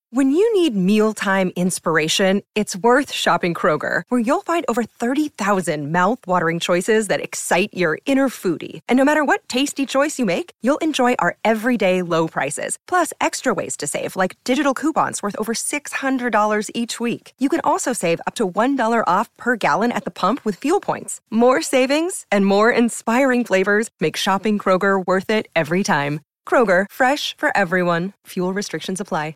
When you need mealtime inspiration, it's worth shopping Kroger, where you'll find over 30,000 mouth-watering choices that excite your inner foodie. And no matter what tasty choice you make, you'll enjoy our everyday low prices, plus extra ways to save, like digital coupons worth over $600 each week. You can also save up to $1 off per gallon at the pump with fuel points. More savings and more inspiring flavors make shopping Kroger worth it every time. Kroger, fresh for everyone. Fuel restrictions apply.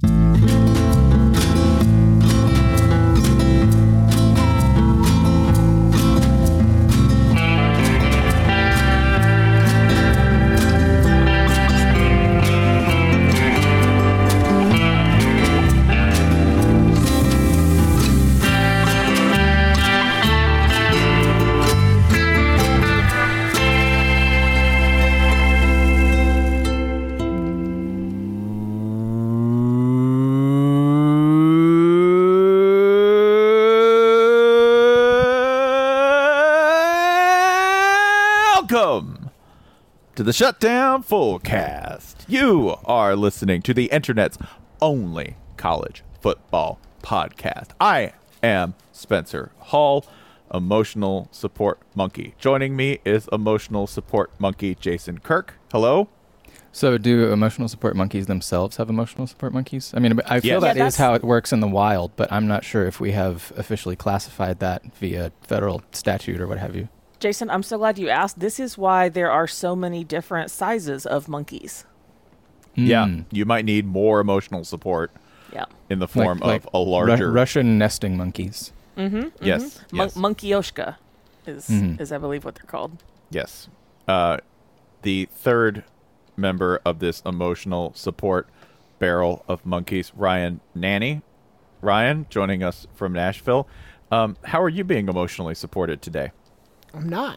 To the Shutdown Fullcast. You are listening to the internet's only college football podcast. I am Spencer Hall, emotional support monkey. Joining me is emotional support monkey Jason Kirk. Hello. So do emotional support monkeys themselves have emotional support monkeys? I mean, I feel that is how it works in the wild, but I'm not sure if we have officially classified that via federal statute or what have you. Jason, I'm so glad you asked. This is why there are so many different sizes of monkeys. Yeah, you might need more emotional support in the form of a larger... Russian nesting monkeys. Yes. Monkey-oshka is, I believe, what they're called. Yes. The third member of this emotional support barrel of monkeys, Ryan Nanny. Ryan, joining us from Nashville. How are you being emotionally supported today? I'm not.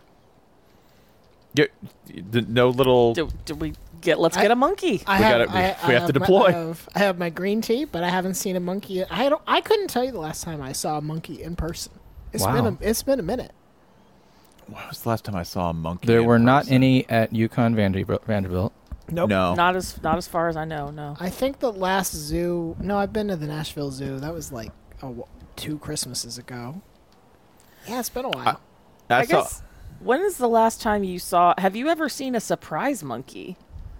No little... Let's get a monkey. We have to deploy. I have my green tea, but I haven't seen a monkey. I couldn't tell you the last time I saw a monkey in person. It's been a minute. When was the last time I saw a monkey? There were not any at UConn Vanderbilt. Nope. No. Not as far as I know, no. I think the last zoo... No, I've been to the Nashville Zoo. That was like 2 Christmases ago. Yeah, it's been a while. I guess, when is the last time you saw... Have you ever seen a surprise monkey?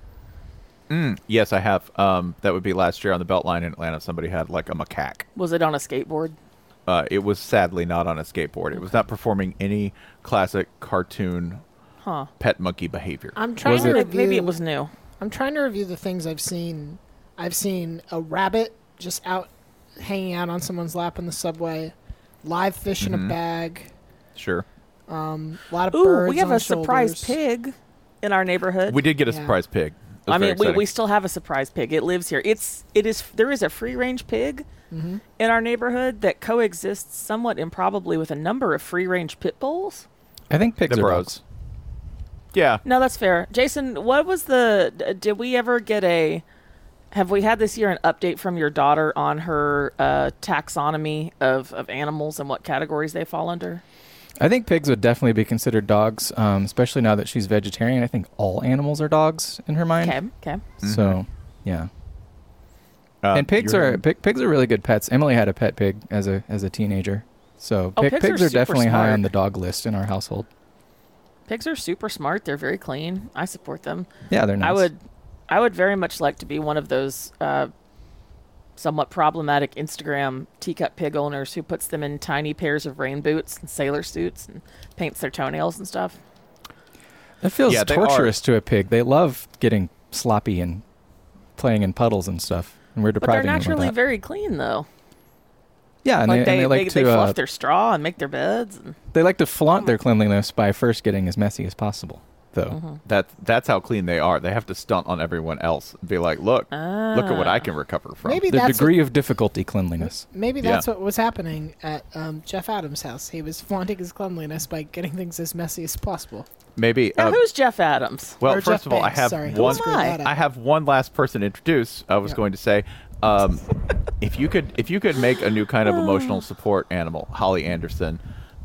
Yes, I have. That would be last year on the Beltline in Atlanta. Somebody had like a macaque. Was it on a skateboard? It was sadly not on a skateboard. It was not performing any classic cartoon pet monkey behavior. I'm trying to review... Maybe it was new. I'm trying to review the things I've seen. I've seen a rabbit just out hanging out on someone's lap in the subway. Live fish in a bag. Sure. A lot of birds. We have on a surprise shoulders. pig in our neighborhood. We did get a surprise pig. I mean, we still have a surprise pig. It lives here. There is a free range pig in our neighborhood that coexists somewhat improbably with a number of free range pit bulls. I think pigs are bros. Yeah. No, that's fair. Jason, what was did we ever get have we had this year an update from your daughter on her taxonomy of animals and what categories they fall under? I think pigs would definitely be considered dogs, especially now that she's vegetarian. I think all animals are dogs in her mind. Okay. So, yeah. And pigs are really good pets. Emily had a pet pig as a teenager. So pigs are definitely high on the dog list in our household. Pigs are super smart. They're very clean. I support them. Yeah, they're nice. I would very much like to be one of those somewhat problematic Instagram teacup pig owners who puts them in tiny pairs of rain boots and sailor suits and paints their toenails and stuff. That feels torturous to a pig. They love getting sloppy and playing in puddles and stuff, and we're depriving them of that. But they're naturally very clean, though. Yeah, and they like to fluff their straw and make their beds. They like to flaunt their cleanliness by first getting as messy as possible. Though that's how clean they are. They have to stunt on everyone else and be like, look at what I can recover from. Maybe the degree of difficulty cleanliness. Maybe that's what was happening at Jeff Adams' house. He was flaunting his cleanliness by getting things as messy as possible. Maybe. Now, who's Jeff Adams? Well, or first Jeff of all, Banks, I have one last person to introduce. I was going to say, if you could make a new kind of emotional support animal, Holly Anderson,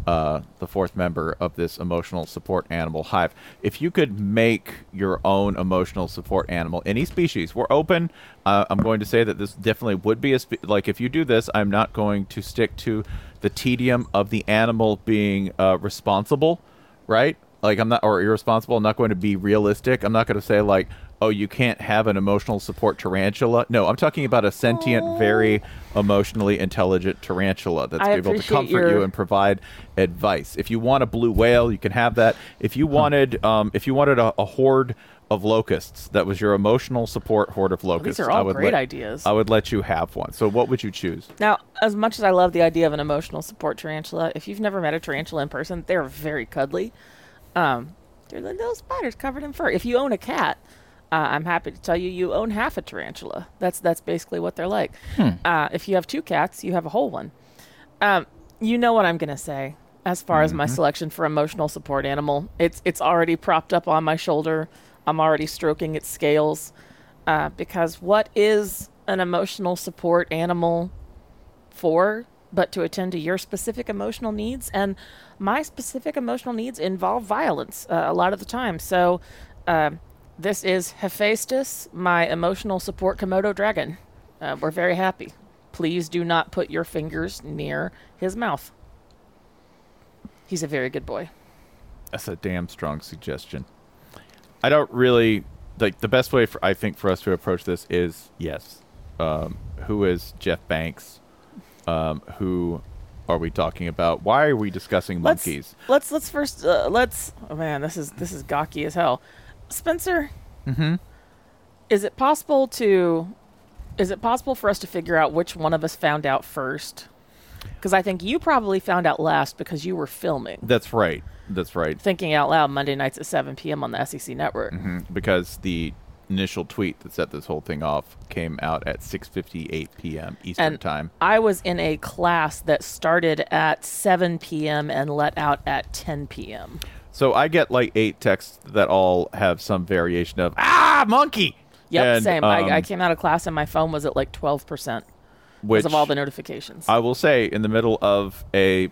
the fourth member of this emotional support animal hive. If you could make your own emotional support animal, any species, we're open. I'm going to say that this definitely would be like if you do this, I'm not going to stick to the tedium of the animal being responsible, right? Like I'm not, or irresponsible. I'm not going to be realistic. I'm not going to say like, oh, you can't have an emotional support tarantula. No, I'm talking about a sentient, very emotionally intelligent tarantula that's able to comfort you and provide advice. If you want a blue whale, you can have that. If you wanted, a horde of locusts, that was your emotional support horde of locusts. These are all great ideas. I would let you have one. So what would you choose? Now, as much as I love the idea of an emotional support tarantula, if you've never met a tarantula in person, they're very cuddly. They're little spiders covered in fur. If you own a cat, I'm happy to tell you own half a tarantula. That's basically what they're like. If you have two cats, you have a whole one. You know what I'm going to say as far as my selection for emotional support animal. It's already propped up on my shoulder. I'm already stroking its scales. Because what is an emotional support animal for but to attend to your specific emotional needs? And my specific emotional needs involve violence a lot of the time. So this is Hephaestus, my emotional support Komodo dragon. We're very happy. Please do not put your fingers near his mouth. He's a very good boy. That's a damn strong suggestion. I don't really like the best way I think for us to approach this is yes. Who is Jeff Banks? Who are we talking about? Why are we discussing monkeys? Let's first oh man, this is gawky as hell. Spencer, is it possible for us to figure out which one of us found out first? Because I think you probably found out last because you were filming. That's right. Thinking Out Loud Monday nights at 7 p.m. on the SEC Network. Because the initial tweet that set this whole thing off came out at 6:58 p.m. Eastern time. I was in a class that started at 7 p.m. and let out at 10 p.m. So I get like 8 texts that all have some variation of monkey. Yep, and, same. I came out of class and my phone was at like 12% because of all the notifications. I will say, in the middle of a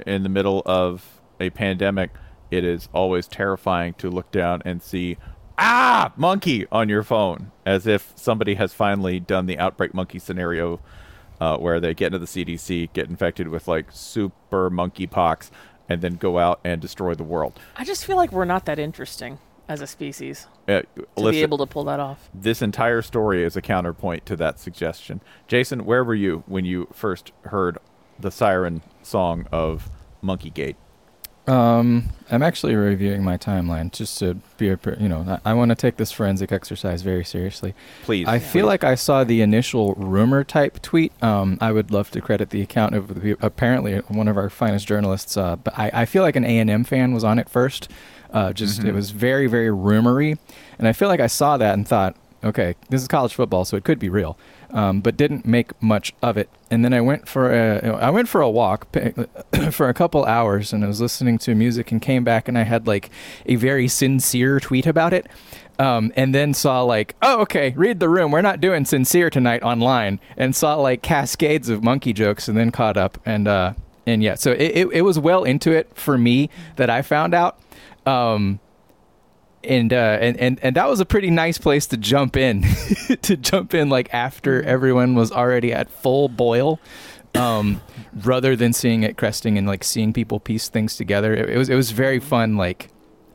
pandemic, it is always terrifying to look down and see monkey on your phone, as if somebody has finally done the outbreak monkey scenario, where they get into the CDC, get infected with like super monkeypox, and then go out and destroy the world. I just feel like we're not that interesting as a species to be able to pull that off. This entire story is a counterpoint to that suggestion. Jason, where were you when you first heard the siren song of Monkeygate? I'm actually reviewing my timeline just to be I want to take this forensic exercise very seriously. Please. I feel like I saw the initial rumor type tweet. I would love to credit the account of apparently one of our finest journalists, but I feel like an A&M fan was on it first. It was very, very rumory. And I feel like I saw that and thought, okay, this is college football, so it could be real. But didn't make much of it. And then I went for a walk for a couple hours, and I was listening to music and came back, and I had like a very sincere tweet about it. And then saw like, oh, okay, read the room. We're not doing sincere tonight online, and saw like cascades of monkey jokes, and then caught up. And yeah, so it was well into it for me that I found out. And that was a pretty nice place to jump in, like after everyone was already at full boil, rather than seeing it cresting and like seeing people piece things together. It was very fun, like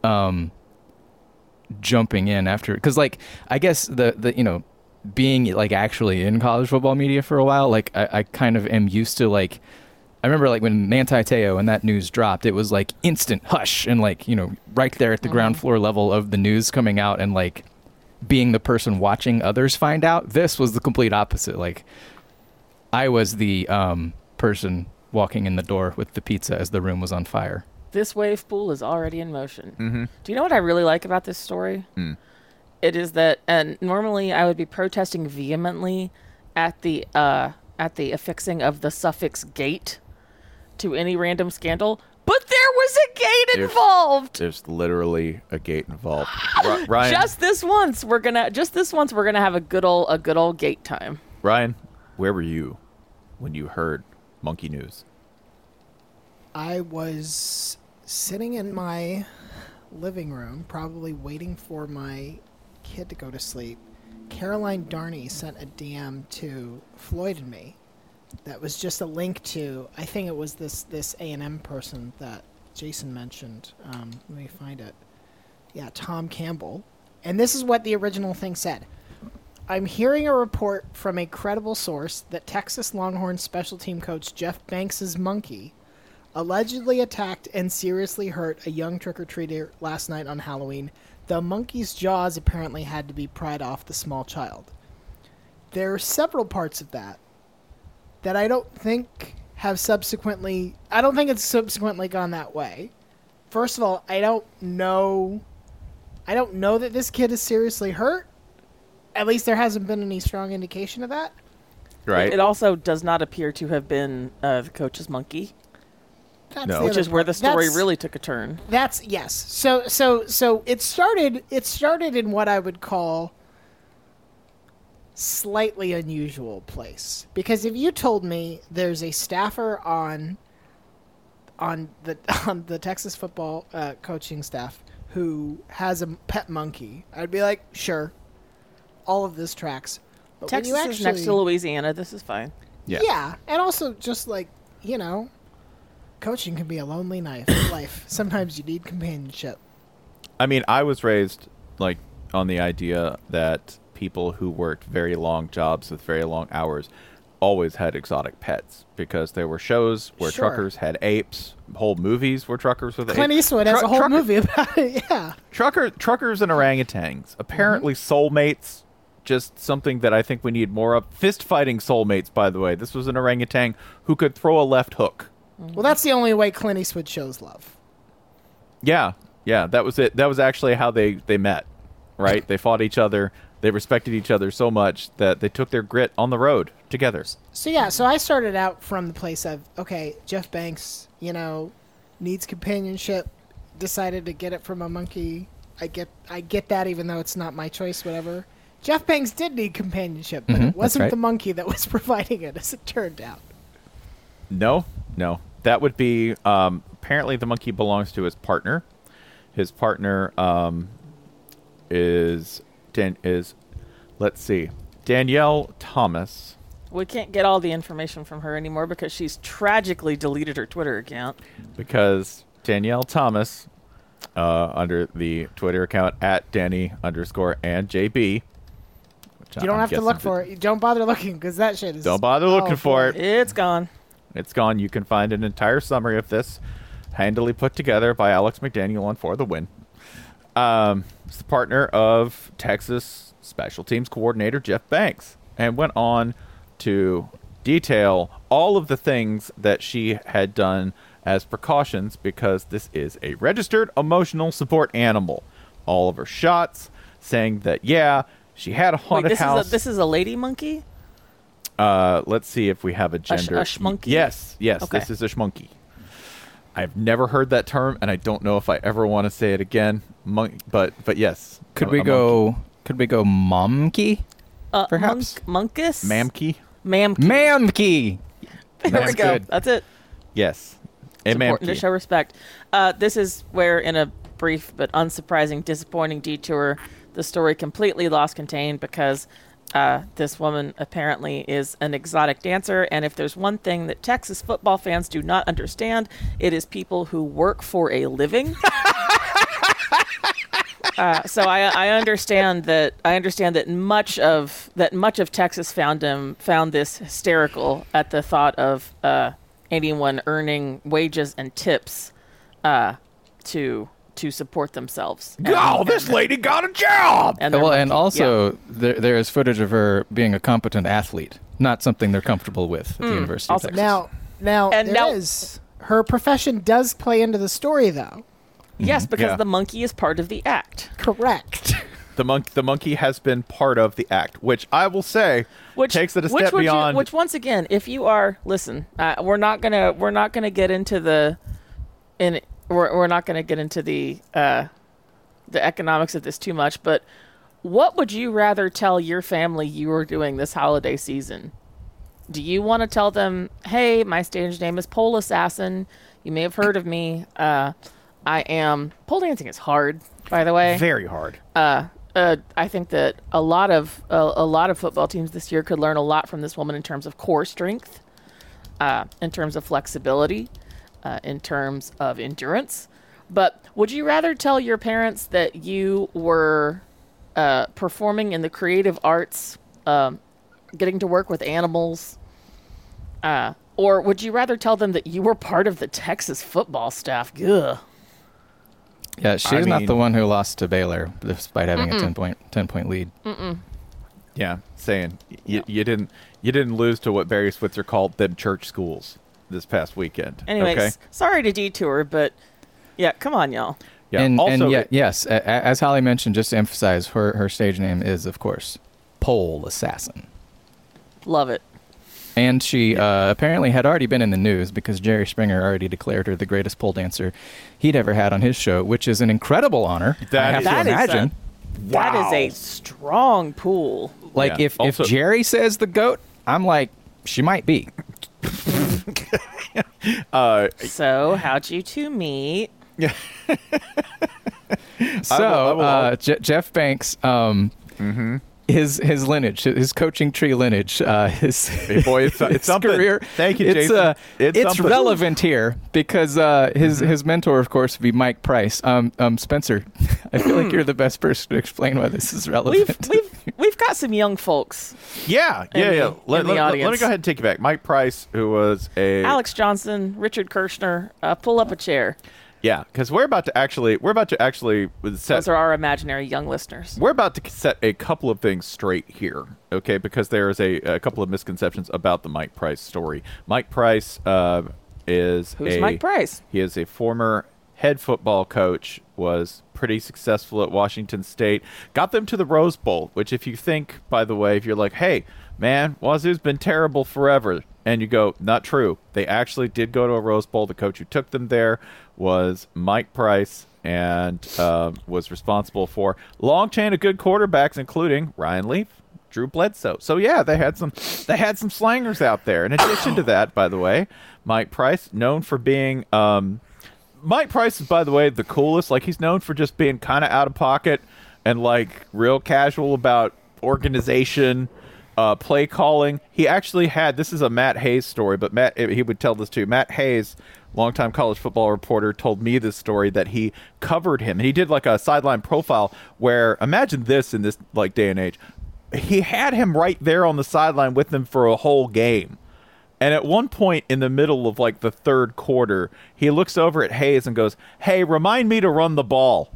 jumping in after, because like I guess the being like actually in college football media for a while, like I kind of am used to like. I remember like when Manti Te'o and that news dropped, it was like instant hush and like, right there at the ground floor level of the news coming out, and like being the person watching others find out. This was the complete opposite. Like I was the person walking in the door with the pizza as the room was on fire. This wave pool is already in motion. Do you know what I really like about this story? It is that, and normally I would be protesting vehemently at the affixing of the suffix gate to any random scandal, but there was a gate involved. There's literally a gate involved. Ryan, just this once we're gonna have a good old gate time. Ryan, where were you when you heard monkey news? I was sitting in my living room, probably waiting for my kid to go to sleep. Caroline Darney sent a DM to Floyd and me that was just a link to, I think it was this A&M person that Jason mentioned. Let me find it. Yeah, Tom Campbell. And this is what the original thing said. I'm hearing a report from a credible source that Texas Longhorns special team coach Jeff Banks' monkey allegedly attacked and seriously hurt a young trick-or-treater last night on Halloween. The monkey's jaws apparently had to be pried off the small child. There are several parts of that I don't think it's subsequently gone that way. First of all, I don't know that this kid is seriously hurt. At least there hasn't been any strong indication of that. Right. It also does not appear to have been the coach's monkey. That's No. the Which other is where part. the story That's- really took a turn. That's yes. So it started in what I would call slightly unusual place. Because if you told me there's a staffer on the Texas football coaching staff who has a pet monkey, I'd be like, sure, all of this tracks. But when Texas you is next to Louisiana. This is fine. Yeah, and also just like, coaching can be a lonely life. Sometimes you need companionship. I mean, I was raised like on the idea that people who worked very long jobs with very long hours always had exotic pets because there were shows where Sure. truckers had apes, whole movies where truckers with Clint apes. Eastwood has a whole Trucker- movie about it, yeah. Truckers and orangutans. Apparently soulmates, just something that I think we need more of. Fist fighting soulmates, by the way. This was an orangutan who could throw a left hook. Well, that's the only way Clint Eastwood shows love. Yeah, that was it. That was actually how they met, right? They fought each other. They respected each other so much that they took their grit on the road together. So I started out from the place of, okay, Jeff Banks, needs companionship, decided to get it from a monkey. I get that, even though it's not my choice, whatever. Jeff Banks did need companionship, but it wasn't right. the monkey that was providing it, as it turned out. No. That would be, apparently the monkey belongs to his partner. His partner is, let's see, Danielle Thomas. We can't get all the information from her anymore because she's tragically deleted her Twitter account. Because Danielle Thomas, under the Twitter account at Danny_and_JB. You don't have to look for it. You don't bother looking, because that shit is... Don't bother looking for it. It's gone. It's gone. You can find an entire summary of this, handily put together by Alex McDaniel on For the Win. It's the partner of Texas Special Teams Coordinator Jeff Banks, and went on to detail all of the things that she had done as precautions because this is a registered emotional support animal. All of her shots, saying that, she had a haunted house. This is a lady monkey? Let's see if we have a gender. A schmonkey? Yes, Okay. This is a schmonkey. I've never heard that term, and I don't know if I ever want to say it again. But yes. Could we go momkey? Perhaps? Monkus? Mamkey? Mamkey. Mamkey. There we That's go. good. That's it. Yes. It's A important to show mamkey. respect. This is where, in a brief but unsurprising, disappointing detour, the story completely lost contain because this woman apparently is an exotic dancer, and if there's one thing that Texas football fans do not understand, it is people who work for a living. So I understand that much of Texas found this hysterical at the thought of anyone earning wages and tips to support themselves. This lady got a job! And their Well, and monkey. also there is footage of her being a competent athlete, not something they're comfortable with at the University Also- of Texas. Now, And there now- is... Her profession does play into the story, though. Yes, because Yeah. the monkey is part of the act. Correct. The monkey has been part of the act, which I will say takes it a step beyond. Which once again, if you are we're not gonna get into the economics of this too much. But what would you rather tell your family you were doing this holiday season? Do you want to tell them, hey, my stage name is Pole Assassin. You may have heard of me. Pole dancing is hard, by the way. Very hard. I think that a lot of football teams this year could learn a lot from this woman in terms of core strength, in terms of flexibility, in terms of endurance. But would you rather tell your parents that you were performing in the creative arts, getting to work with animals, or would you rather tell them that you were part of the Texas football staff? Ugh. Yeah, she's not the one who lost to Baylor despite having a 10-point lead. Yeah, saying you didn't lose to what Barry Switzer called them church schools this past weekend. Anyways, okay? Sorry to detour, but yeah, come on, y'all. Yeah. Yes, as Holly mentioned, just to emphasize, her stage name is, of course, Pole Assassin. Love it. And she apparently had already been in the news because Jerry Springer already declared her the greatest pole dancer he'd ever had on his show, which is an incredible honor. I have to imagine. That is a strong pool. Like, Yeah. if Jerry says the GOAT, I'm like, she might be. So, how'd you two meet? So, Jeff Banks, his lineage, his coaching tree lineage, his it's something. career. Thank you, Jason. It's something. relevant here because his mentor, of course, would be Mike Price. Spencer, I feel like you're the best person to explain why this is relevant. We've got some young folks. Yeah. Let me go ahead and take you back. Mike Price, who was Alex Johnson, Richard Kirshner. Pull up a chair. Yeah, because we're about to actually set. Those are our imaginary young listeners. We're about to set a couple of things straight here, okay? Because there is a couple of misconceptions about the Mike Price story. Mike Price is Mike Price? He is a former head football coach, was pretty successful at Washington State, got them to the Rose Bowl, which if you think, by the way, if you're like, hey, man, Wazoo's been terrible forever, and you go, not true. They actually did go to a Rose Bowl. The coach who took them there was Mike Price and was responsible for a long chain of good quarterbacks, including Ryan Leaf, Drew Bledsoe. So, yeah, they had some slangers out there. In addition to that, by the way, Mike Price, known for being Mike Price is, by the way, the coolest. Like, he's known for just being kind of out of pocket and, like, real casual about organization, play calling. He actually had, this is a Matt Hayes story, but he would tell this too. Matt Hayes, longtime college football reporter, told me this story that he covered him. And he did like a sideline profile where, imagine this in this like day and age, he had him right there on the sideline with him for a whole game. And at one point in the middle of like the third quarter, he looks over at Hayes and goes, hey, remind me to run the ball.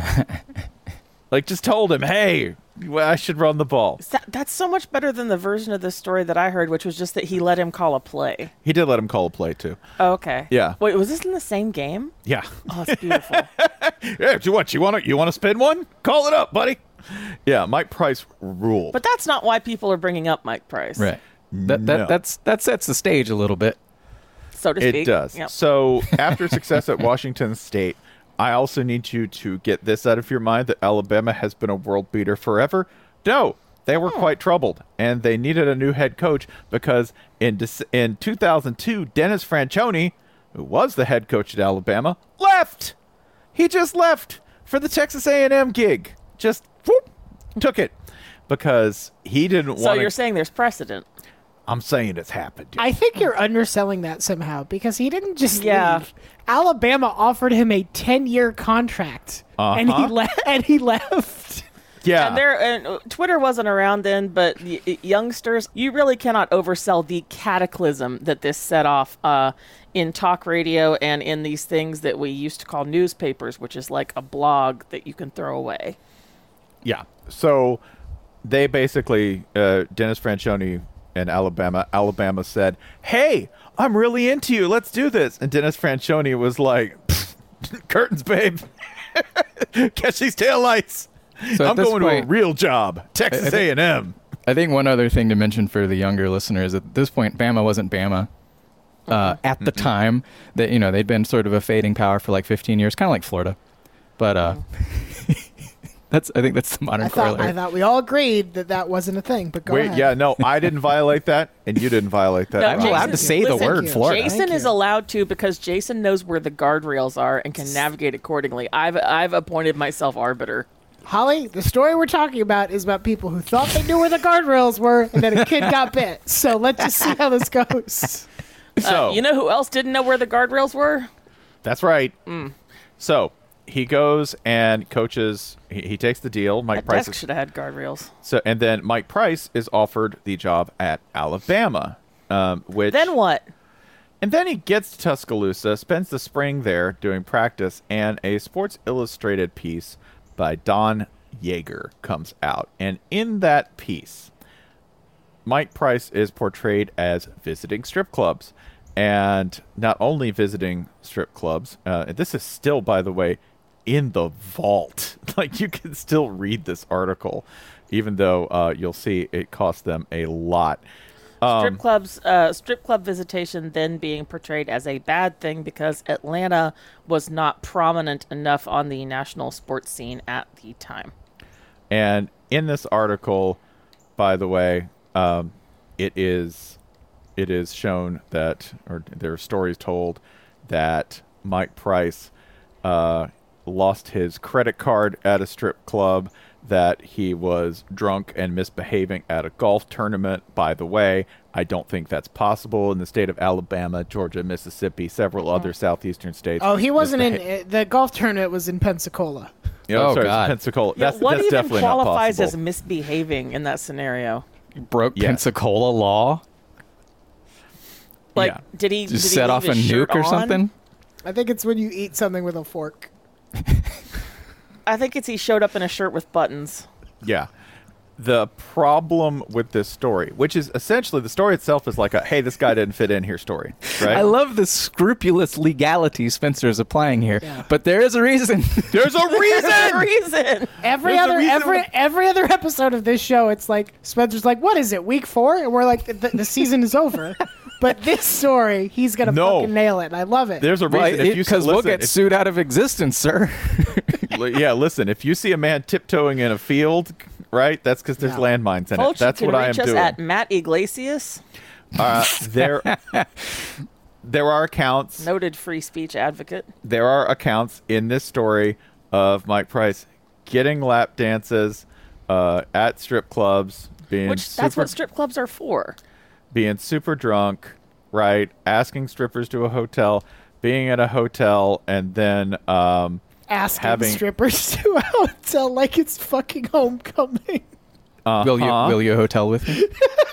Like, just told him, hey, I should run the ball. That's so much better than the version of the story that I heard, which was just that he let him call a play. He did let him call a play, too. Oh, okay. Yeah. Wait, was this in the same game? Yeah. Oh, that's beautiful. Yeah, you want to spin one? Call it up, buddy. Yeah, Mike Price ruled. But that's not why people are bringing up Mike Price. Right. That sets the stage a little bit. So to speak. It does. Yep. So after success at Washington State, I also need you to get this out of your mind that Alabama has been a world beater forever. No, they were quite troubled, and they needed a new head coach because in 2002, Dennis Franchione, who was the head coach at Alabama, left. He just left for the Texas A&M gig. Just whoop, took it because he didn't want to. So you're saying there's precedent. I'm saying it's happened. I think you're underselling that somehow because he didn't just Yeah. leave. Alabama offered him a 10-year contract, and he left. Yeah. And Twitter wasn't around then, but youngsters, you really cannot oversell the cataclysm that this set off in talk radio and in these things that we used to call newspapers, which is like a blog that you can throw away. Yeah. So they basically, Dennis Franchione and Alabama said, hey, I'm really into you. Let's do this. And Dennis Franchione was like, curtains, babe. Catch these taillights. So I'm going to a real job. Texas A&M. I think one other thing to mention for the younger listeners, at this point, Bama wasn't Bama. At the time, that they'd been sort of a fading power for like 15 years, kind of like Florida. But I think that's the modern I corollary. thought we all agreed that wasn't a thing, but go Wait, ahead. yeah, no, I didn't violate that, and you didn't violate that. No, I'm at all. allowed to say the listen, word you. Florida. Jason Thank is you. allowed to because Jason knows where the guardrails are and can navigate accordingly. I've appointed myself arbiter. Holly, the story we're talking about is about people who thought they knew where the guardrails were, and then a kid got bit. So let's just see how this goes. So You know who else didn't know where the guardrails were? that's right. So he goes and coaches. He takes the deal. Mike That Price desk should have had guardrails. and then Mike Price is offered the job at Alabama, which Then what? and then he gets to Tuscaloosa, spends the spring there doing practice, and a Sports Illustrated piece by Don Yeager comes out, and in that piece, Mike Price is portrayed as visiting strip clubs, and not only visiting strip clubs. This is still, by the way, in the vault. Like, you can still read this article, even though you'll see it cost them a lot. Strip club visitation then being portrayed as a bad thing because Atlanta was not prominent enough on the national sports scene at the time. And in this article, by the way, it is shown that, or there are stories told that Mike Price lost his credit card at a strip club, that he was drunk and misbehaving at a golf tournament. By the way, I don't think that's possible in the state of Alabama, Georgia, Mississippi, several other southeastern states. Oh, he wasn't in the golf tournament. Was in Pensacola. Oh, sorry, God. Pensacola. Yeah, That's what even definitely not qualifies possible. as misbehaving in that scenario? Broke Yeah. Pensacola law. Like, Yeah. did he Just did he set leave off a his shirt nuke or on? something. I think it's when you eat something with a fork. I think it's he showed up in a shirt with buttons. Yeah. The problem with this story, which is essentially the story itself is like a, hey, this guy didn't fit in here story, right? I love the scrupulous legality Spencer is applying here, Yeah. but there is a reason. There's a reason! Reason. Every There's a other reason every other episode of this show, it's like Spencer's like, "What is it? Week 4?" And we're like, "The season is over." But this story, he's gonna No. fucking nail it. And I love it. There's a reason. If you Because we'll listen, get sued out of existence, sir. yeah, listen, if you see a man tiptoeing in a field, right, that's because there's Yeah. landmines in Folks, it. That's you what can I am reach us doing. at Matt Iglesias, There are accounts. noted free speech advocate. There are accounts in this story of Mike Price getting lap dances at strip clubs, being Which that's what strip clubs are for. being super drunk, right? Asking strippers to a hotel, being at a hotel, and then Asking having- strippers to a hotel like it's fucking homecoming. Will you hotel with me?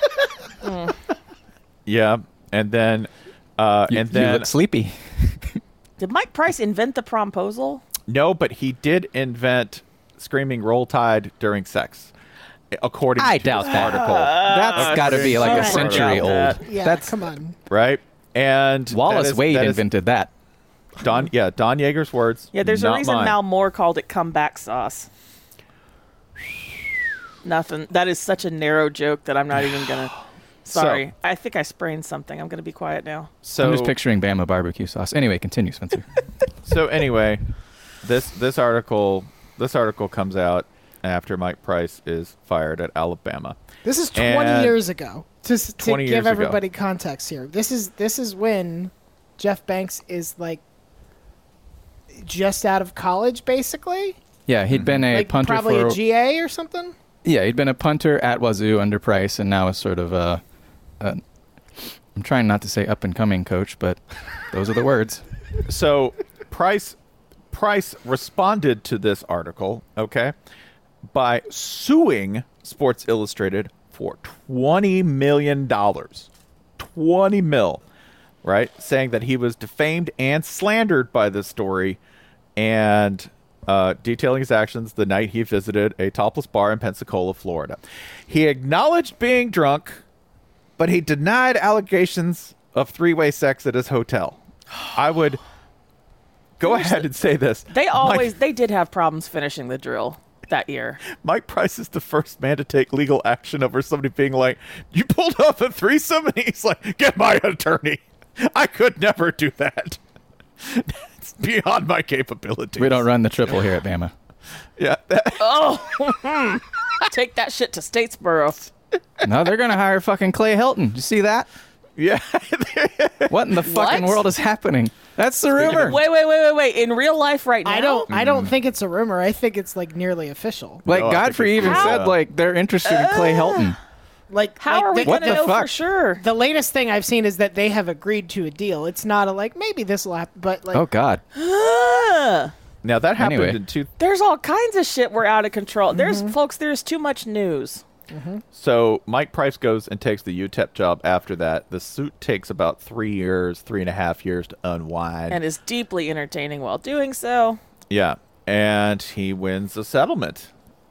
yeah, and then You look sleepy. Did Mike Price invent the promposal? no, but he did invent screaming "Roll Tide" during sex, according I to doubt this that. article, That's got to be like a I century doubt old. that. Yeah, That's come on. right? And Wallace that is- Wade that is invented that. Don Yeager's words. Yeah, there's a not reason mine. Mal Moore called it comeback sauce. Nothing. That is such a narrow joke that I'm not even gonna. Sorry, So- I think I sprained something. I'm gonna be quiet now. So I'm just picturing Bama barbecue sauce. Anyway, continue, Spencer. So anyway, this article comes out after Mike Price is fired at Alabama. This is 20 And- years ago. To 20 years give ago. everybody context here. This is when Jeff Banks is like just out of college, basically. Yeah, he'd been a Like punter probably for a GA or something. Yeah, he'd been a punter at Wazoo under Price, and now is sort of a I'm trying not to say up and coming coach, but those are the words. So Price responded to this article, okay, by suing Sports Illustrated for $20 million. 20 mil, right? Saying that he was defamed and slandered by this story, and detailing his actions the night he visited a topless bar in Pensacola, Florida. He acknowledged being drunk, but he denied allegations of three-way sex at his hotel. I would go ahead and say this. They did have problems finishing the drill that year. Mike Price is the first man to take legal action over somebody being like, you pulled off a threesome? And he's like, get my attorney. I could never do that. It's beyond my capabilities. We don't run the triple here at Bama. Yeah. Take that shit to Statesboro. No, they're gonna hire fucking Clay Helton. Did you see that? Yeah. What in the fucking world is happening? That's the rumor. Wait. In real life right now? I don't think it's a rumor. I think it's like nearly official. Like No, I think Godfrey it's even true. said like they're interested in Clay Helton. Like How are we What going to the know for fuck? sure? the latest thing I've seen is that they have agreed to a deal. It's not a like maybe this will happen, but like Oh God. Now that happened Anyway. in two. There's all kinds of shit we're out of control. There's there's too much news. So Mike Price goes and takes the UTEP job after that. The suit takes about 3.5 years to unwind. And is deeply entertaining while doing so. Yeah, and he wins a settlement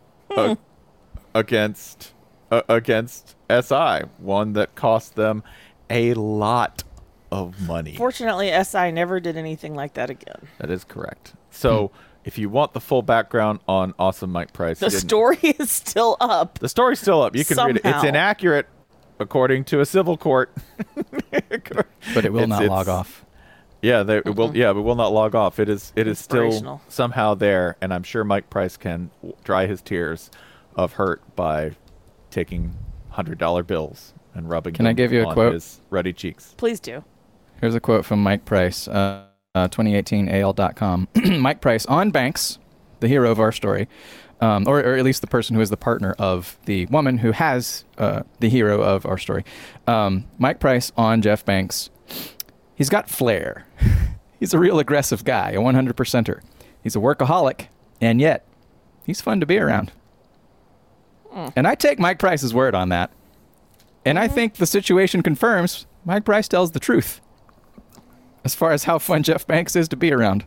against SI, one that cost them a lot of money. Fortunately, SI never did anything like that again. That is correct. So if you want the full background on Awesome Mike Price, The story is still up. the story's still up. You can read it. It's Somehow. inaccurate according to a civil court, But it will not It's- log off. Yeah, it will. Yeah, but will not log off. It is still Inspirational. somehow there, and I'm sure Mike Price can dry his tears of hurt by taking $100 bills and rubbing. Can I them give you a on quote? his ruddy cheeks. Please do. Here's a quote from Mike Price, 2018 AL.com. Mike Price on Banks, the hero of our story, or at least the person who is the partner of the woman who has the hero of our story. Mike Price on Jeff Banks. He's got flair. He's a real aggressive guy, a 100%er. He's a workaholic, and yet he's fun to be around. And I take Mike Price's word on that. And I think the situation confirms Mike Price tells the truth as far as how fun Jeff Banks is to be around.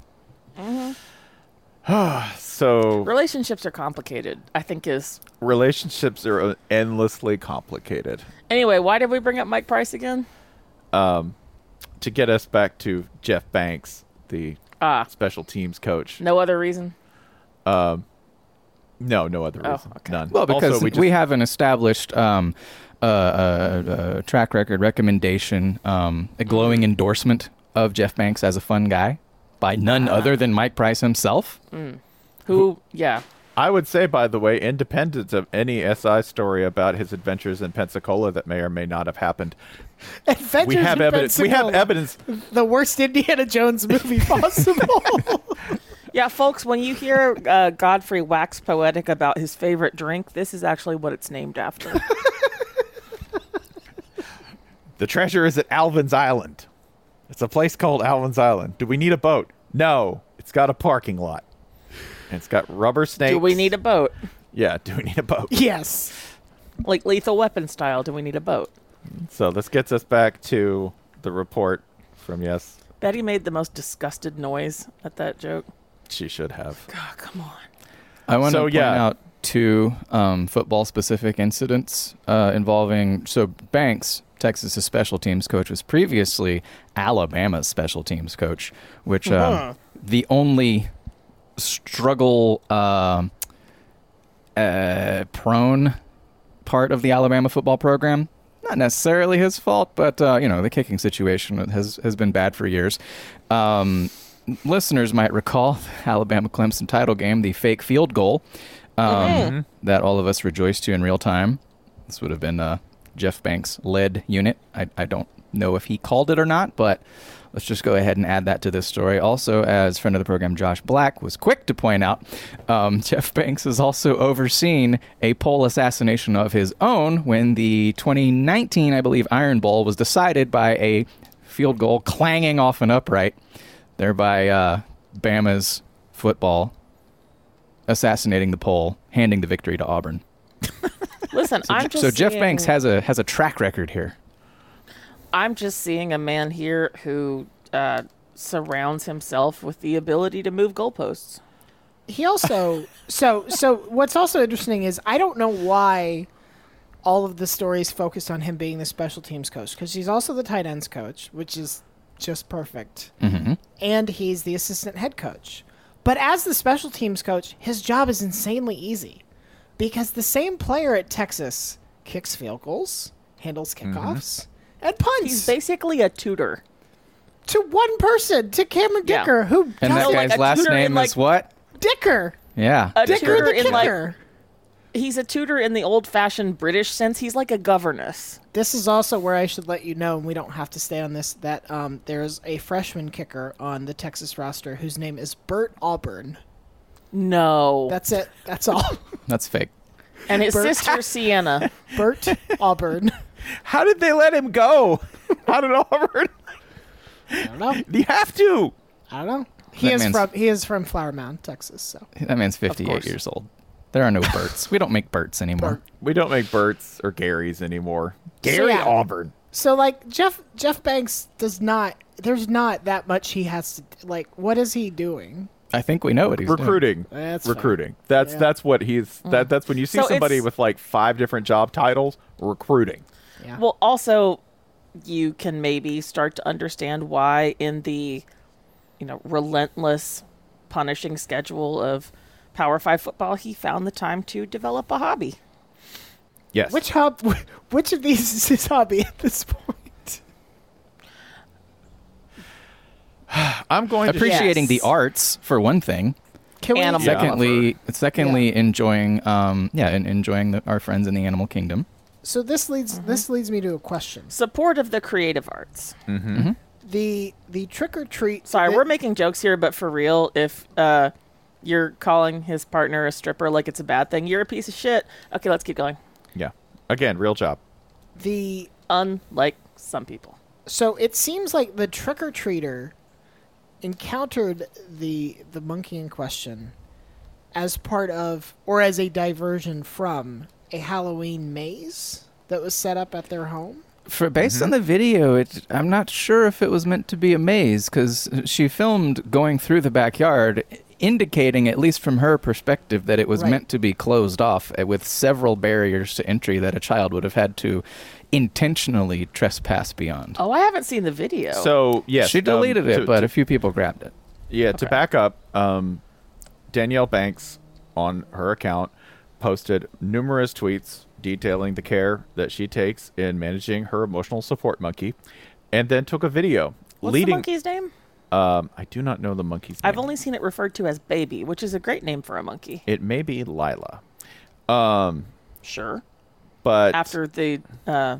So Relationships are complicated, I think is. relationships are endlessly complicated. Anyway, why did we bring up Mike Price again? To get us back to Jeff Banks, the special teams coach. No other reason? No other reason. okay. None. Well, because Also, we have an established track record recommendation, a glowing endorsement of Jeff Banks as a fun guy by none other than Mike Price himself. Yeah. I would say, by the way, independent of any SI story about his adventures in Pensacola that may or may not have happened, Adventures we have in evidence. We have Pensacola. evidence. The worst Indiana Jones movie possible. Yeah, folks, when you hear Godfrey wax poetic about his favorite drink, this is actually what it's named after. The treasure is at Alvin's Island. It's a place called Alvin's Island. Do we need a boat? No. It's got a parking lot. And it's got rubber snakes. Do we need a boat? Yeah, do we need a boat? Yes. Like Lethal Weapon style, do we need a boat? So this gets us back to the report from Yes. Betty made the most disgusted noise at that joke. She should have. God, come on. I want to So, point yeah. out two football-specific incidents involving. So Banks, Texas's special teams coach, was previously Alabama's special teams coach, which the only struggle prone part of the Alabama football program. Not necessarily his fault, but the kicking situation has been bad for years. Listeners might recall the Alabama-Clemson title game, the fake field goal that all of us rejoiced to in real time. This would have been Jeff Banks' led unit. I don't know if he called it or not, but let's just go ahead and add that to this story. Also, as friend of the program Josh Black was quick to point out, Jeff Banks has also overseen a pole assassination of his own when the 2019, I believe, Iron Bowl was decided by a field goal clanging off an upright, thereby Bama's football assassinating the pole, handing the victory to Auburn. Listen, So Jeff Banks has a track record here. I'm just seeing a man here who surrounds himself with the ability to move goalposts. He also so what's also interesting is I don't know why all of the stories focused on him being the special teams coach, because he's also the tight ends coach, which is just perfect. Mm-hmm. And he's the assistant head coach. But as the special teams coach, his job is insanely easy because the same player at Texas kicks field goals, handles kickoffs, and punts. He's basically a tutor. To one person, to Cameron Yeah. Dicker, who And that doesn't guy's like a last tutor name in, is what? Dicker. Yeah. A Dicker tutor the in like kicker. he's a tutor in the old-fashioned British sense. He's like a governess. This is also where I should let you know, and we don't have to stay on this, that there's a freshman kicker on the Texas roster whose name is Bert Auburn. No. That's it. That's all. That's fake. And his Bert- sister, Sienna. Bert Auburn. How did they let him go? How did Auburn? I don't know. You have to. I don't know. That He is from Flower Mound, Texas. So That man's 58 course. years old. There are no Berts. We don't make Berts anymore. We don't make Berts or Garys anymore. So, Gary yeah. Auburn. So like Jeff Banks does not. There's not that much he has to like. What is he doing? I think we know what he's doing. Recruiting. That's recruiting. That's Yeah. that's what he's that's when you see So somebody it's- with like 5 different job titles, recruiting. Yeah. Well, also, you can maybe start to understand why in the, relentless punishing schedule of Power 5 football, he found the time to develop a hobby. Yes. Which of these is his hobby at this point? I'm going to Appreciating Yes. the arts, for one thing. Can we? Animal Yeah. Secondly, enjoying enjoying our friends in the animal kingdom. So this leads me to a question. Support of the creative arts. The trick or treat. Sorry, we're making jokes here, but for real, if you're calling his partner a stripper like it's a bad thing, you're a piece of shit. Okay, let's keep going. Yeah. Again, real job. Unlike some people. So it seems like the trick or treater encountered the monkey in question as part of or as a diversion from a Halloween maze that was set up at their home. Based on the video, I'm not sure if it was meant to be a maze because she filmed going through the backyard, indicating, at least from her perspective, that it was Right. meant to be closed off with several barriers to entry that a child would have had to intentionally trespass beyond. Oh, I haven't seen the video. So, yes. She deleted it, but to, a few people grabbed it. yeah, to back up, Danielle Banks on her account posted numerous tweets detailing the care that she takes in managing her emotional support monkey, and then took a video What's leading. the monkey's name? I do not know the monkey's name. I've only seen it referred to as Baby, which is a great name for a monkey. It may be Lila. Sure. But After the a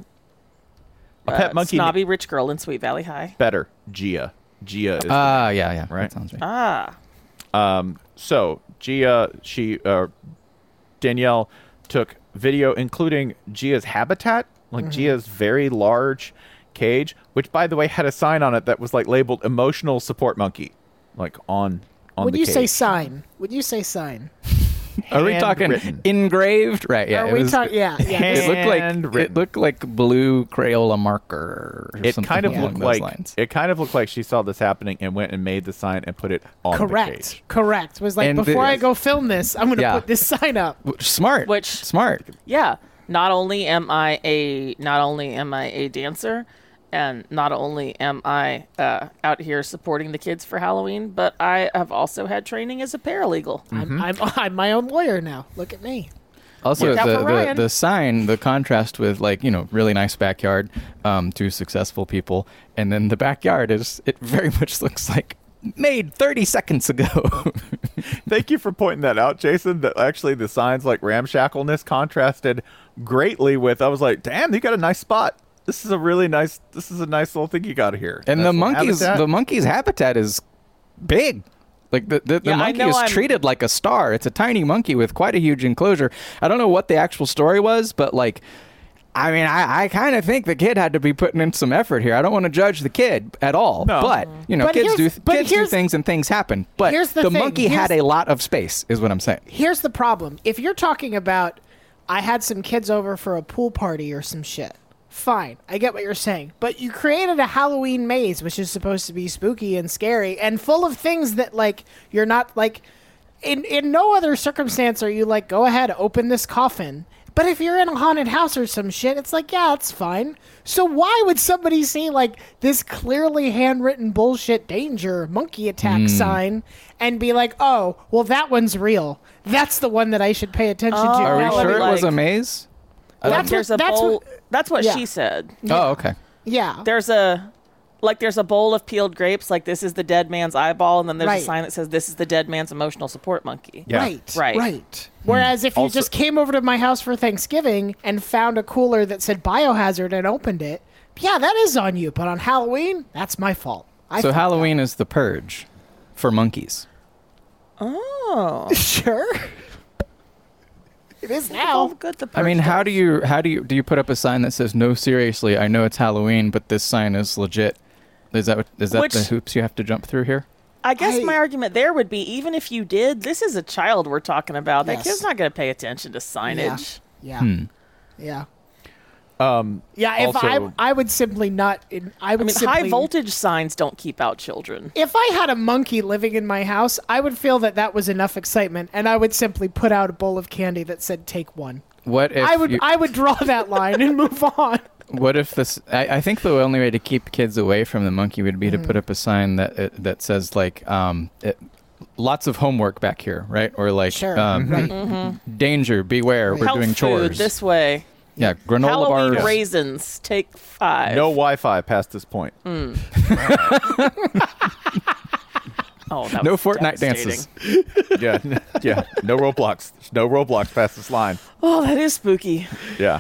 pet monkey snobby rich girl in Sweet Valley High. better. Gia. Gia is Yeah. Right. That sounds right. So Gia, Danielle took video including Gia's habitat, like Gia's very large cage, which by the way had a sign on it that was like labeled emotional support monkey, like on Would the you cage. say sign? Would you say sign? Are we talking Handwritten. engraved? Right. Yeah. Are we talking? Yeah. It looked like blue Crayola marker. Or It something kind of along looked those like lines. it kind of looked like she saw this happening and went and made the sign and put it on the Correct. cage. Correct. Was like And before I go film this, I'm gonna Yeah. put this sign up. Smart. Smart. Yeah. Not only am I a dancer, and not only am I out here supporting the kids for Halloween, but I have also had training as a paralegal. I'm my own lawyer now. Look at me. Also, Look out for Ryan. the sign, the contrast with really nice backyard, 2 successful people, and then the backyard it very much looks like made 30 seconds ago. Thank you for pointing that out, Jason. That actually the signs like ramshackleness contrasted greatly with. I was like, damn, you got a nice spot. This is a nice little thing you got here. And Nice the little monkey's habitat is big. Like the Yeah, I monkey know is I'm- treated like a star. It's a tiny monkey with quite a huge enclosure. I don't know what the actual story was, but I kind of think the kid had to be putting in some effort here. I don't want to judge the kid at all, No. but But kids do here's- things and things happen. But here's the thing. monkey had a lot of space, is what I'm saying. Here's the problem. If you're talking about, I had some kids over for a pool party or some shit. Fine, I get what you're saying. But you created a Halloween maze, which is supposed to be spooky and scary and full of things that, you're not, in no other circumstance are you go ahead, open this coffin. But if you're in a haunted house or some shit, it's yeah, it's fine. So why would somebody see, this clearly handwritten bullshit danger monkey attack sign and be oh, well, that one's real. That's the one that I should pay attention to. Are we Now sure let it me- was a maze? That's There's what- a that's bowl. what- That's what yeah. she said. Oh, okay. Yeah. There's a Like there's a bowl of peeled grapes, like this is the dead man's eyeball, and then there's Right. a sign that says this is the dead man's emotional support monkey. Yeah. Right. Whereas if you Also- just came over to my house for Thanksgiving and found a cooler that said biohazard and opened it, yeah, that is on you. But on Halloween, that's my fault. So Halloween is the purge for monkeys. Oh. Sure. It is Oh, now. good. The I mean, purge how does. do you put up a sign that says no? Seriously, I know it's Halloween, but this sign is legit. Is that Which- the hoops you have to jump through here? I guess I- my argument there would be, even if you did, this is a child we're talking about. That Yes. kid's not going to pay attention to signage. Yeah. Hmm. Yeah. Um, Yeah, if Also- I would simply not. I I would mean, simply, high voltage signs don't keep out children. If I had a monkey living in my house, I would feel that that was enough excitement, and I would simply put out a bowl of candy that said "Take one." What if I would draw that line and move on. What if this? I think the only way to keep kids away from the monkey would be to put up a sign that says like lots of homework back here, right? Or like Sure. right. Danger, beware, we're Health doing food chores. this way. Yeah, granola Halloween bars. raisins. Take 5. no Wi-Fi past this point. Oh, that No was Fortnite devastating. dances. Yeah. No Roblox. There's no Roblox past this line. Oh, that is spooky. Yeah.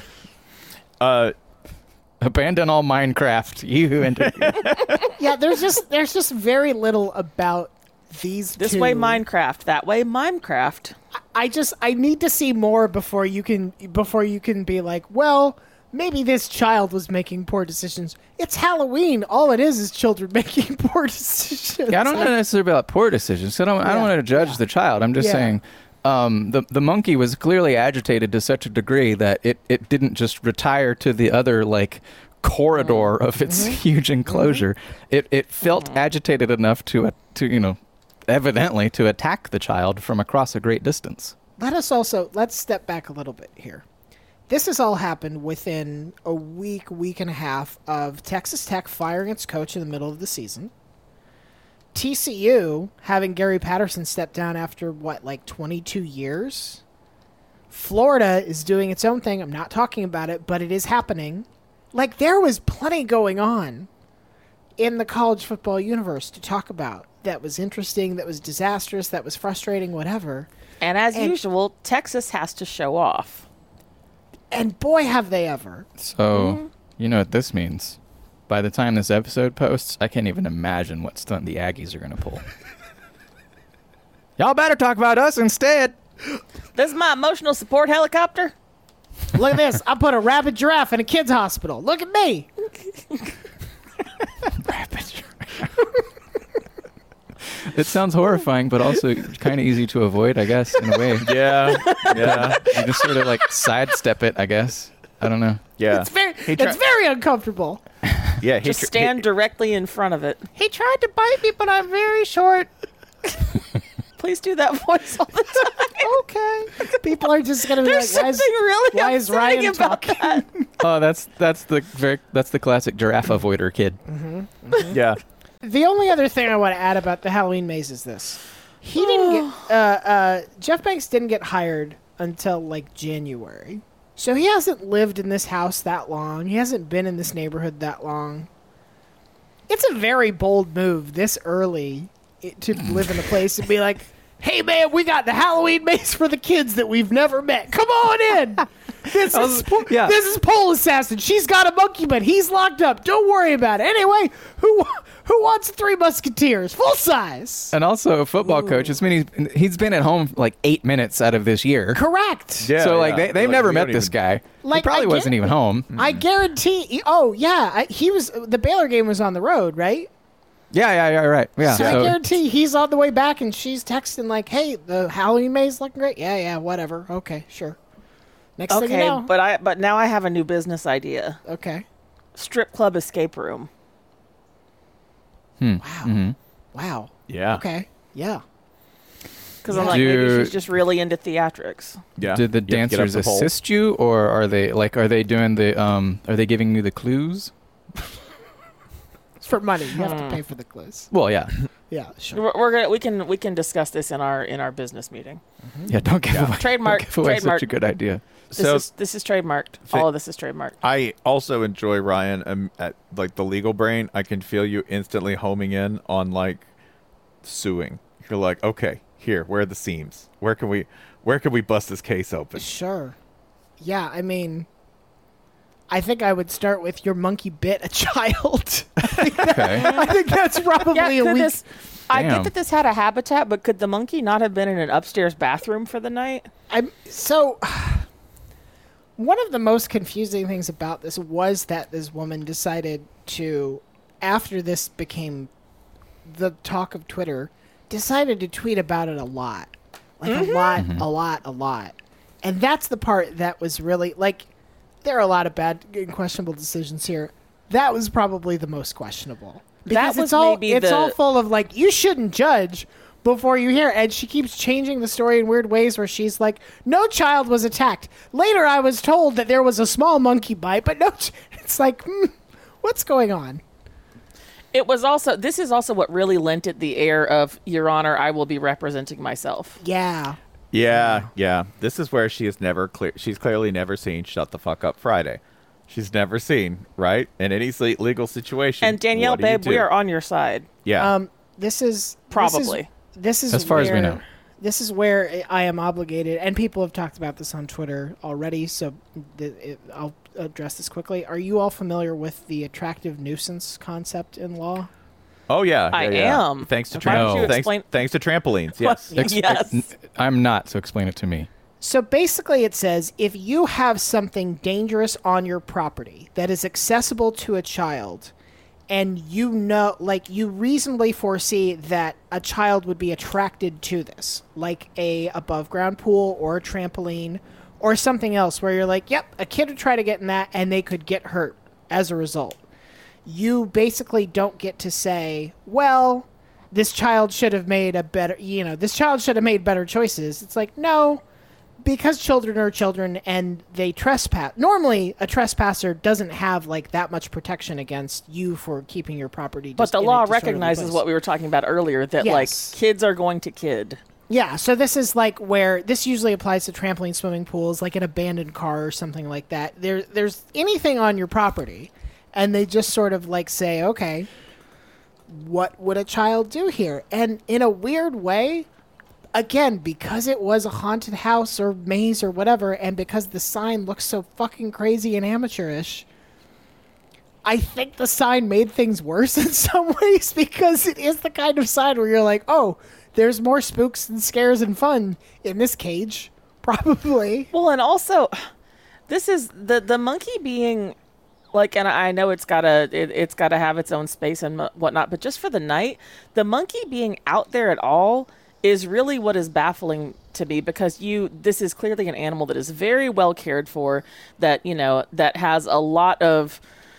Abandon all Minecraft. You who entered. Yeah, there's just very little about these. This two. way Minecraft, that way Minecraft. I need to see more before you can be like, well, maybe this child was making poor decisions. It's Halloween. All it is children making poor decisions. Yeah, I don't know necessarily about poor decisions. I don't want to judge the child. I'm just Yeah. saying the monkey was clearly agitated to such a degree that it didn't just retire to the other like corridor of its huge enclosure. It felt agitated enough to evidently to attack the child from across a great distance. Let's step back a little bit here. This has all happened within a week and a half of Texas Tech firing its coach in the middle of the season. TCU having Gary Patterson step down after 22 years. Florida is doing its own thing. I'm not talking about it, but it is happening. Like, there was plenty going on in the college football universe to talk about that was interesting, that was disastrous, that was frustrating, whatever. And as usual, Texas has to show off. And boy, have they ever. So you know what this means. By the time this episode posts, I can't even imagine what stunt the Aggies are going to pull. Y'all better talk about us instead. This is my emotional support helicopter. Look at this. I put a rabid giraffe in a kid's hospital. Look at me. It sounds horrifying, but also kind of easy to avoid, I guess, in a way. Yeah. Yeah. You just sort of like sidestep it, I guess. I don't know. Yeah. It's very uncomfortable. Yeah. Just stand directly in front of it. He tried to bite me, but I'm very short. Please do that voice all the time. Okay. People are just going to be There's like, something really why is upsetting Ryan about talking? that. Oh, that's the classic giraffe avoider kid. Yeah. The only other thing I want to add about the Halloween maze is this. He didn't get, Jeff Banks didn't get hired until like January. So he hasn't lived in this house that long. He hasn't been in this neighborhood that long. It's a very bold move this early to live in a place and be like, hey man, we got the Halloween maze for the kids that we've never met. Come on in. This is Pole Assassin. She's got a monkey, but he's locked up. Don't worry about it. Anyway, who wants Three Musketeers? Full size. And also a football coach. It's mean he's been at home like 8 minutes out of this year. Correct. Yeah. So like yeah. they've never we met don't this even- guy. Like, he probably I wasn't get- even home. I guarantee. Oh yeah, he was. The Baylor game was on the road, right? Yeah, right. Yeah. So I guarantee he's on the way back, and she's texting like, "Hey, the Halloween maze looking great." Yeah, whatever. Okay, sure. Next thing you Okay, know. but now I have a new business idea. Okay. Strip club escape room. Wow. Wow. Yeah. Okay. Yeah. Because I'm like, maybe Dude. she's just really into theatrics. Yeah. Did the You have to get up dancers the pole. assist you, or are they doing the are they giving you the clues? It's for money. You have to pay for the clues. Well, yeah. Yeah. Sure. We can discuss this in our business meeting. Yeah, don't give away Trademark. don't give away Trademark. such a good idea. This is trademarked. All of this is trademarked. I also enjoy Ryan at like the legal brain. I can feel you instantly homing in on like suing. You're like, okay, here, where are the seams? Where can we bust this case open? Sure. Yeah, I mean, I think I would start with your monkey bit a child. I think that's probably a weak. I get that this had a habitat, but could the monkey not have been in an upstairs bathroom for the night? One of the most confusing things about this was that this woman decided to, after this became the talk of Twitter, decided to tweet about it a lot. Like a lot. And that's the part that was really, like, there are a lot of bad and questionable decisions here. That was probably the most questionable. Because it's all full of, like, you shouldn't judge before you hear. And she keeps changing the story in weird ways where she's like, no child was attacked. Later I was told that there was a small monkey bite, but no. It's like, what's going on? This is also what really lent it the air of, Your Honor, I will be representing myself. Yeah. Yeah. This is where she's clearly never seen Shut the Fuck Up Friday. She's never seen, right? In any legal situation. And Danielle, babe, we are on your side. Yeah. This is probably. This is as far as we know. This is where I am obligated, and people have talked about this on Twitter already, so I'll address this quickly. Are you all familiar with the attractive nuisance concept in law? Oh, yeah. I am. Thanks to Thanks to trampolines, yes. Yes. I'm not, so explain it to me. So basically it says if you have something dangerous on your property that is accessible to a child, and you reasonably foresee that a child would be attracted to this, like a above ground pool or a trampoline or something else where you're like, yep, a kid would try to get in that and they could get hurt as a result. You basically don't get to say, well, this child should have made better choices. It's like, no, because children are children and they trespass. Normally, a trespasser doesn't have like that much protection against you for keeping your property. But the law recognizes what we were talking about earlier, that like kids are going to kid. Yeah, so this is like where this usually applies to trampoline swimming pools, like an abandoned car or something like that. There's anything on your property, and they just sort of like say, okay, what would a child do here? And in a weird way, again, because it was a haunted house or maze or whatever, and because the sign looks so fucking crazy and amateurish, I think the sign made things worse in some ways, because it is the kind of sign where you're like, oh, there's more spooks and scares and fun in this cage, probably. Well, and also, this is the monkey being like, and I know it's gotta have its own space and whatnot, but just for the night, the monkey being out there at all is really what is baffling to me, because this is clearly an animal that is very well cared for, that has a lot of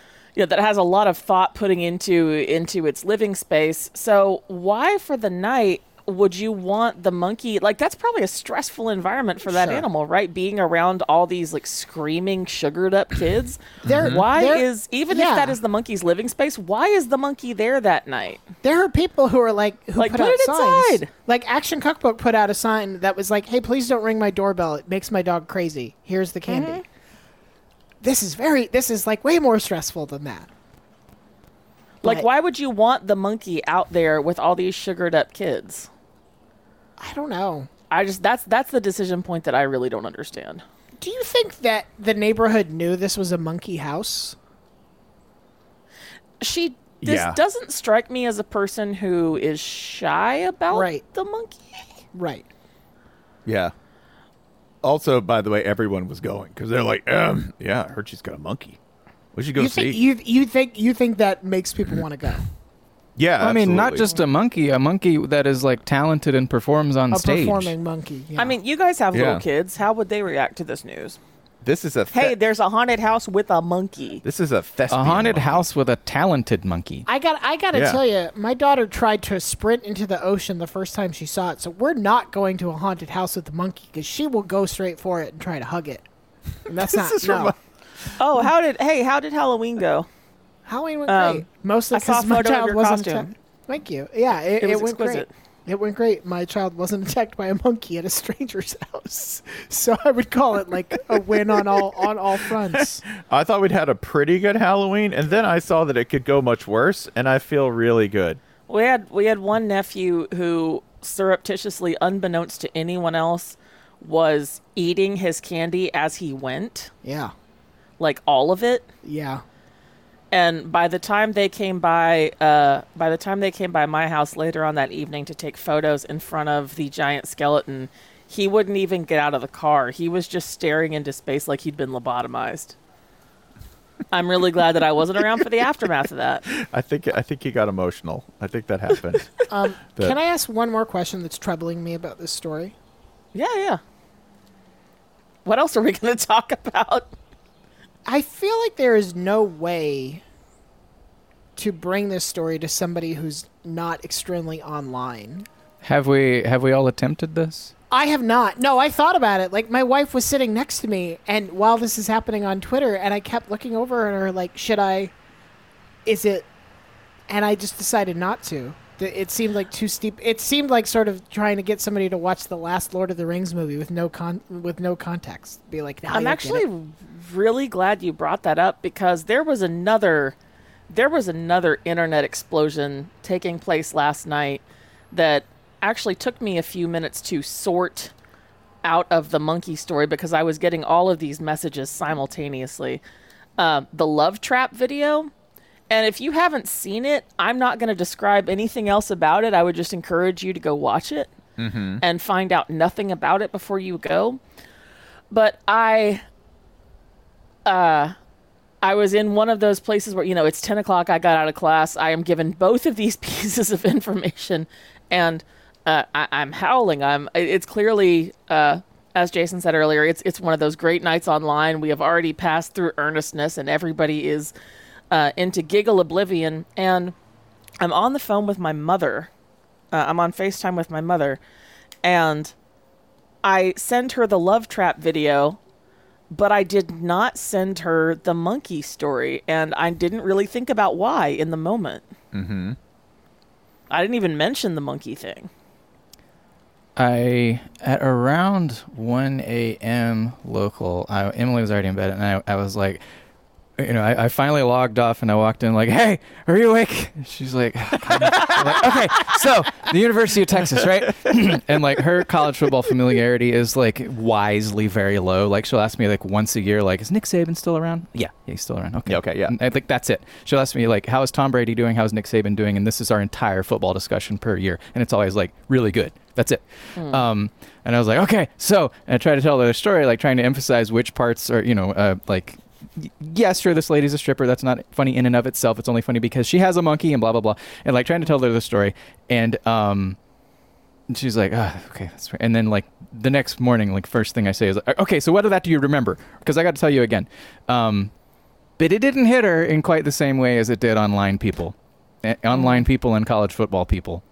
thought putting into its living space. So why for the night would you want the monkey? Like, that's probably a stressful environment for that animal, right? Being around all these like screaming, sugared up kids. If that is the monkey's living space, why is the monkey there that night? There are people who are like, put out signs. Inside. Like Action Cookbook put out a sign that was like, hey, please don't ring my doorbell. It makes my dog crazy. Here's the candy. This is like way more stressful than that. Like, why would you want the monkey out there with all these sugared up kids? I don't know. That's the decision point that I really don't understand. Do you think that the neighborhood knew this was a monkey house? This doesn't strike me as a person who is shy about the monkey. Right. Yeah. Also, by the way, everyone was going because they're like, yeah, I heard she's got a monkey. We should go see. You think that makes people want to go? Yeah, I mean, not just a monkey that is like talented and performs on stage. A performing monkey. Yeah. I mean, you guys have little kids. How would they react to this news? This is hey, there's a haunted house with a monkey. This is a thespian a haunted monkey. house with a talented monkey. I gotta tell you, my daughter tried to sprint into the ocean the first time she saw it. So we're not going to a haunted house with a monkey, because she will go straight for it and try to hug it. And that's not. Oh, how did Halloween go? Halloween went great. Mostly because my child wasn't. Thank you. Yeah, it went exquisite. great. It went great. My child wasn't attacked by a monkey at a stranger's house, so I would call it like a win on all fronts. I thought we'd had a pretty good Halloween, and then I saw that it could go much worse, and I feel really good. We had one nephew who surreptitiously, unbeknownst to anyone else, was eating his candy as he went. Yeah. Like all of it. Yeah. And by the time they came by my house later on that evening to take photos in front of the giant skeleton, he wouldn't even get out of the car. He was just staring into space like he'd been lobotomized. I'm really glad that I wasn't around for the aftermath of that. I think he got emotional. I think that happened. Can I ask one more question that's troubling me about this story? Yeah. What else are we going to talk about? I feel like there is no way to bring this story to somebody who's not extremely online. Have we all attempted this? I have not. No, I thought about it. Like, my wife was sitting next to me, and while this is happening on Twitter, and I kept looking over at her like, is it? And I just decided not to. It seemed like too steep. It seemed like sort of trying to get somebody to watch the last Lord of the Rings movie with no context. Be like, I'm actually really glad you brought that up, because there was another internet explosion taking place last night that actually took me a few minutes to sort out of the monkey story, because I was getting all of these messages simultaneously. The Love Trap video. And if you haven't seen it, I'm not going to describe anything else about it. I would just encourage you to go watch it and find out nothing about it before you go. But I was in one of those places where, it's 10 o'clock, I got out of class, I am given both of these pieces of information, and I'm howling. It's clearly, as Jason said earlier, it's one of those great nights online. We have already passed through earnestness, and everybody is into giggle oblivion. And I'm on the phone with my mother. I'm on FaceTime with my mother, and I send her the Love Trap video, but I did not send her the monkey story, and I didn't really think about why in the moment. Mm-hmm. I didn't even mention the monkey thing. At around 1 a.m. local, Emily was already in bed, and I was like, I finally logged off, and I walked in like, "Hey, are you awake?" She's like, I'm like, "Okay, so the University of Texas, right?" And like her college football familiarity is like wisely very low. Like she'll ask me like once a year, like, "Is Nick Saban still around?" Yeah, he's still around. Okay, yeah. And I think that's it. She'll ask me like, "How is Tom Brady doing? How's Nick Saban doing?" And this is our entire football discussion per year, and it's always like really good. That's it. And I was like, okay, so, and I try to tell the story, like trying to emphasize which parts are, like, yes, sure, this lady's a stripper. That's not funny in and of itself. It's only funny because she has a monkey and blah, blah, blah. And like trying to tell her the story. And she's like, okay, that's right. And then like the next morning, like first thing I say is, like, okay, so what of that do you remember? Because I got to tell you again. But it didn't hit her in quite the same way as it did online people and college football people.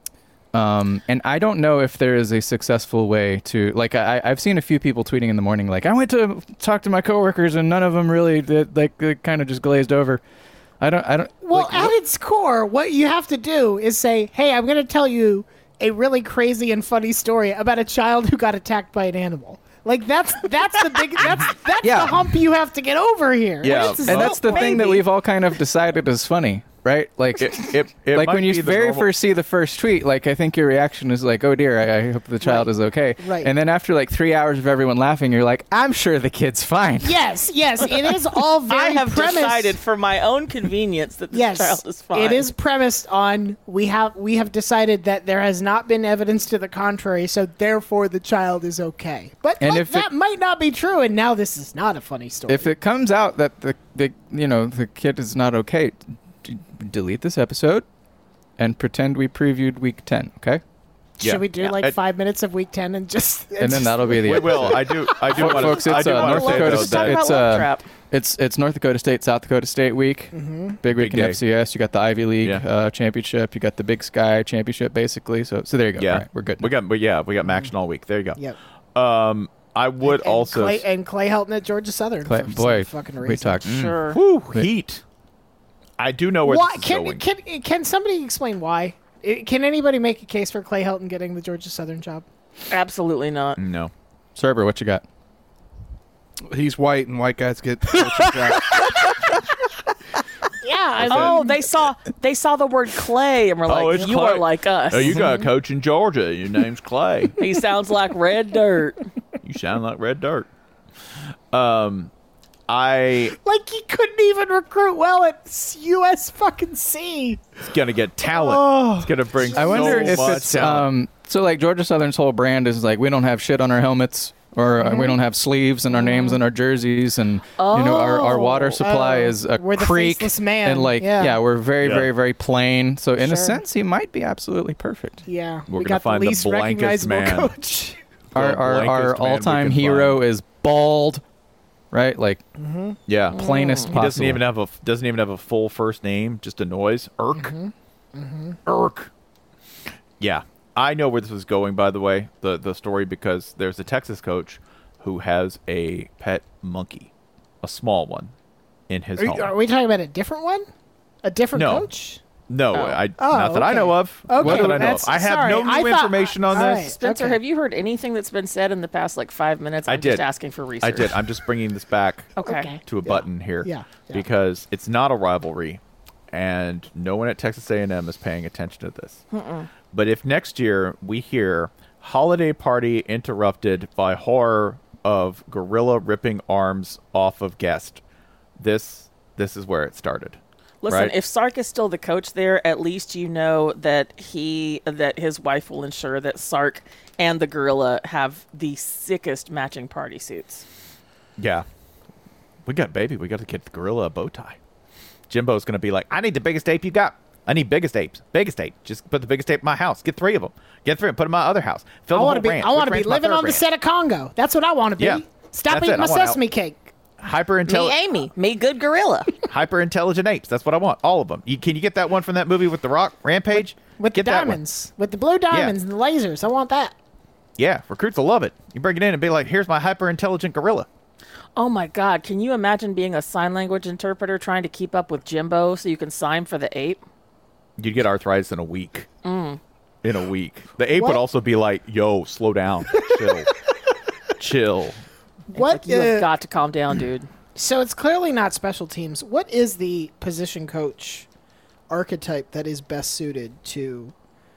And I don't know if there is a successful way to, like, I've seen a few people tweeting in the morning, like, I went to talk to my coworkers and none of them really did, like, they kind of just glazed over. I don't. Well, like, at its core, what you have to do is say, hey, I'm going to tell you a really crazy and funny story about a child who got attacked by an animal. Like, that's the big, that's Yeah. the hump you have to get over here. Yeah. This is and that's the thing that baby. we've all kind of decided is funny. Right? Like, It like might when you be the very normal- first see the first tweet, like, I think your reaction is like, oh dear, I hope the child is okay. Right. And then after like 3 hours of everyone laughing, you're like, I'm sure the kid's fine. Yes, it is all very I have premised. decided for my own convenience that this child is fine. It is premised on we have decided that there has not been evidence to the contrary, so therefore the child is okay. But And like, if that might not be true, and now this is not a funny story. If it comes out that the kid is not okay, delete this episode and pretend we previewed week 10, okay? Should we do like 5 minutes of week 10 and just And then that'll be the We will. I do want to. Folks, it's I do want North to say Dakota though State. that Talk about Love Trap. It's North Dakota State, South Dakota State week. Big week Big in day. FCS. You got the Ivy League Yeah. championship. You got the Big Sky championship, basically. So there you go. Yeah, All right, we're good. We got action all week. There you go. Yep. I would also. Clay Helton at Georgia Southern. Clay- for boy, some fucking we reason. talked. Sure. Whew, heat. I do know where Why, this is going. can somebody explain why? Can anybody make a case for Clay Helton getting the Georgia Southern job? Absolutely not. No. Cerber, what you got? He's white, and white guys get coaching jobs. Oh, they saw the word Clay and were like, it's you Clay. are like us. Oh, you got a coach in Georgia. Your name's Clay. He sounds like red dirt. You sound like red dirt. Like he couldn't even recruit well at US fucking C. It's gonna get talent. It's gonna bring. I wonder so if much it's talent. so like Georgia Southern's whole brand is like we don't have shit on our helmets or we don't have sleeves and our names and our jerseys and our water supply is a we're the creek faceless man. and like we're very very very plain. So in a Sure. sense he might be absolutely perfect. Yeah, We're we gonna got find the the least blankest recognizable man. coach. Our blankest man we all-time can hero find. is bald, right? Like Yeah, plainest he possible. doesn't even have a full first name, just a noise. Irk. Irk. Yeah, I know where this is going. By the way, the story, because there's a Texas coach who has a pet monkey, a small one, in his home. Are we talking about a different one? A different No. coach? No, Oh. not that I okay. know of. Okay, Not that I know of. that's- I have sorry, no I new thought- information on all this. right. Spencer, Okay. have you heard anything that's been said in the past like 5 minutes? I I'm did. just asking for research. I did. I'm just bringing this back Okay. to a button here. Yeah. Because it's not a rivalry, and no one at Texas A&M is paying attention to this. But if next year we hear holiday party interrupted by horror of gorilla ripping arms off of guest, this is where it started. Listen, Right. if Sark is still the coach there, at least you know that his wife will ensure that Sark and the gorilla have the sickest matching party suits. Yeah. We got to get the gorilla a bow tie. Jimbo's going to be like, I need the biggest ape you got. I need biggest apes. Biggest ape. Just put the biggest ape in my house. Get 3 of them. Get 3 and put them in my other house. Fill I the want whole to be. ranch. I want to Which be ranch? My living third on the ranch. set of Congo. That's what I want to be. Yeah. Stop That's eating it. my I want sesame cake. Hyper-intelligent. Me, Amy. Me, good gorilla. Hyper-intelligent apes. That's what I want. All of them. Can you get that one from that movie with The Rock, Rampage? With the Get that one. diamonds. With the blue diamonds and the lasers. I want that. Yeah, recruits will love it. You bring it in and be like, here's my hyper-intelligent gorilla. Oh my God! Can you imagine being a sign language interpreter trying to keep up with Jimbo so you can sign for the ape? You'd get arthritis in a week. In a week. The ape What? would also be like, yo, slow down. Chill. Chill. What? Like, you have got to calm down, dude. So it's clearly not special teams. What is the position coach archetype that is best suited to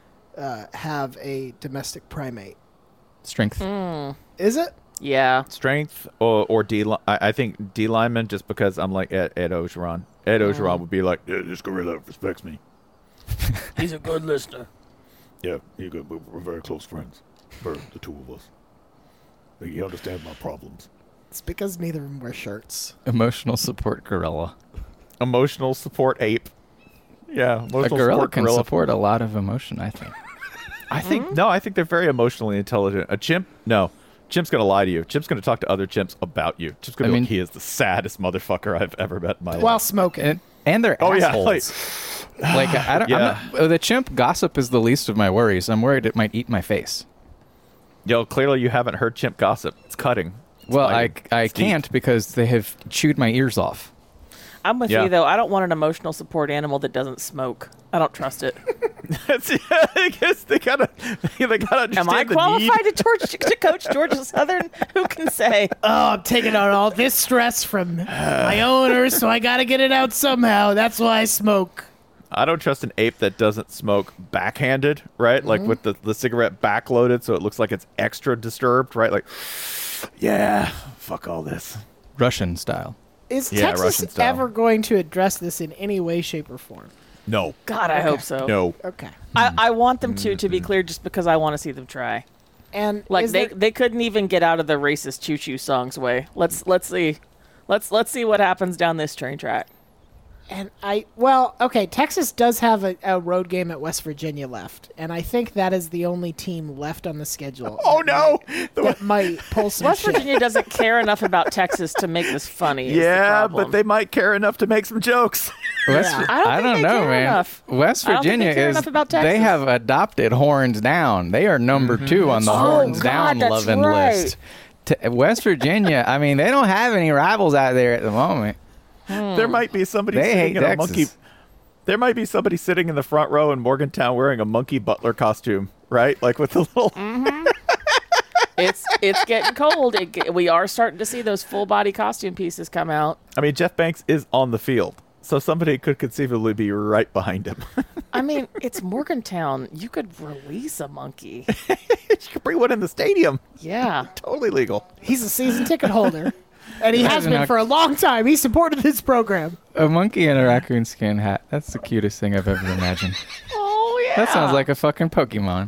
have a domestic primate? Strength. Is it? Yeah. Strength or D line. I think D lineman, just because I'm like Ed Ogeron. Ed Ogeron would be like, yeah, this gorilla respects me. He's a good listener. Yeah, we're very close friends. For the 2 of us. He understands my problems. It's because neither of them wear shirts. Emotional support gorilla. Emotional support ape. Yeah, emotional A gorilla support can gorilla. support a lot of emotion, I think. I think they're very emotionally intelligent. A chimp? No. Chimp's going to lie to you. Chimp's going to talk to other chimps about you. Chimp's going to be like, he is the saddest motherfucker I've ever met in my life. While smoking. And they're Oh, yeah, assholes. Like I don't. Yeah. I'm not, the chimp gossip is the least of my worries. I'm worried it might eat my face. Yo, clearly you haven't heard chimp gossip. It's cutting. It's Well, biting. I It's deep. can't because they have chewed my ears off. I'm with Yeah. you though. I don't want an emotional support animal that doesn't smoke. I don't trust it. I guess they gotta understand Am I the need. qualified to coach Georgia Southern? Who can say? Oh, I'm taking out all this stress from my owners, so I got to get it out somehow. That's why I smoke. I don't trust an ape that doesn't smoke backhanded, right? Like with the cigarette backloaded, so it looks like it's extra disturbed, right? Like, yeah, fuck all this. Russian style. Is Yeah, Russian Texas style. ever going to address this in any way, shape, or form? No, God, I hope so. no. Okay. I want them to be clear, just because I want to see them try. And Like is they there- they couldn't even get out of the racist choo choo songs way. Let's see what happens down this train track. And Texas does have a road game at West Virginia left, and I think that is the only team left on the schedule. Oh no! That might pull some West shit. Virginia doesn't care enough about Texas to make this funny. is the Yeah, problem. but they might care enough to make some jokes. I don't think they know, care man. enough. West I don't think they Virginia care is. enough about They Texas. have adopted horns down. They are number 2 on the Oh, horns God, down that's loving right. list. West Virginia. I mean, they don't have any rivals out there at the moment. There might be somebody They sitting hate in a Texas. monkey. There might be somebody sitting in the front row in Morgantown wearing a monkey butler costume, right? Like with the little... It's getting cold. We are starting to see those full body costume pieces come out. I mean, Jeff Banks is on the field, so somebody could conceivably be right behind him. I mean, it's Morgantown. You could release a monkey. You could bring one in the stadium. Yeah. Totally legal. He's a season ticket holder, and he has Imagine been how- for a long time. He supported this program. A monkey in a raccoon skin hat. That's the cutest thing I've ever imagined. Oh, yeah. That sounds like a fucking Pokemon.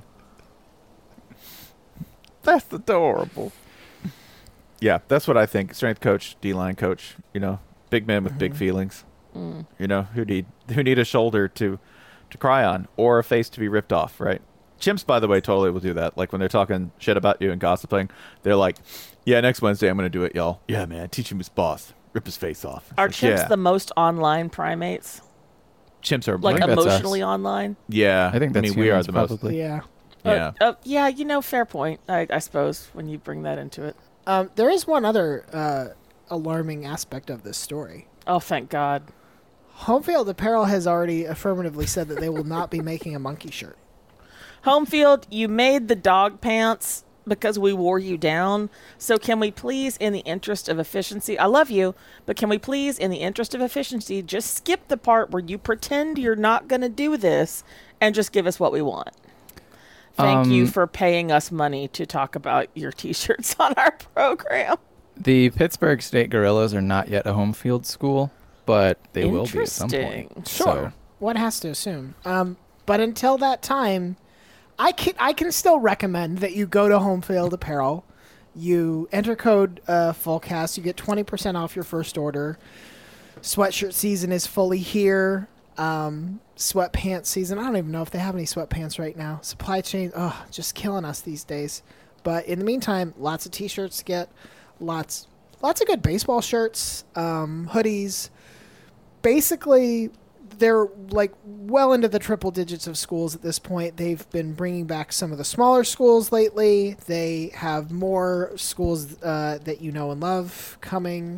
That's adorable. Yeah, that's what I think. Strength coach, D-line coach, big men with big feelings. Who need a shoulder to cry on or a face to be ripped off, right? Chimps, by the way, totally will do that. Like when they're talking shit about you and gossiping, they're like, yeah, next Wednesday I'm going to do it, y'all. Yeah, man, teach him his boss. Rip his face off. It's Are like, chimps yeah. the most online primates? Chimps are Like think that's emotionally us. online? yeah. I think that's we are humans, the most. probably. Yeah. Yeah. Fair point, I suppose, when you bring that into it. There is one other alarming aspect of this story. Oh, thank God. Homefield Apparel has already affirmatively said that they will not be making a monkey shirt. Homefield, you made the dog pants because we wore you down. So can we please, in the interest of efficiency, I love you, but can we please, in the interest of efficiency, just skip the part where you pretend you're not going to do this and just give us what we want? Thank you for paying us money to talk about your T-shirts on our program. The Pittsburgh State Gorillas are not yet a home field school, but they will be at some Interesting. point. Sure. So, One has to assume. But until that time, I can still recommend that you go to Homefield Apparel. You enter code FULLCAST. You get 20% off your first order. Sweatshirt season is fully here. Sweatpants season. I don't even know if they have any sweatpants right now. Supply chain, just killing us these days. But in the meantime, lots of T-shirts to get. Lots of good baseball shirts, hoodies. Basically, they're like well into the triple digits of schools at this point. They've been bringing back some of the smaller schools lately. They have more schools that you know and love coming.